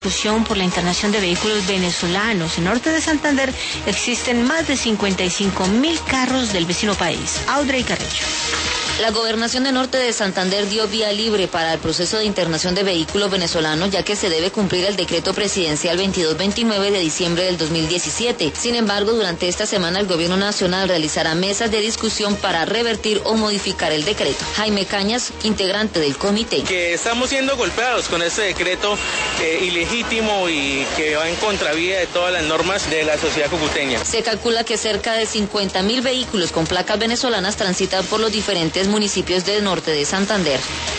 Discusión por la internación de vehículos venezolanos. En norte de Santander existen más de 55.000 carros del vecino país. Audrey Carrecho. La Gobernación de Norte de Santander dio vía libre para el proceso de internación de vehículos venezolanos, ya que se debe cumplir el decreto presidencial 2229 de diciembre del 2017. Sin embargo, durante esta semana el Gobierno Nacional realizará mesas de discusión para revertir o modificar el decreto. Jaime Cañas, integrante del comité. Que estamos siendo golpeados con este decreto ilegítimo y que va en contravía de todas las normas de la sociedad cucuteña. Se calcula que cerca de 50.000 vehículos con placas venezolanas transitan por los diferentes municipios del norte de Santander.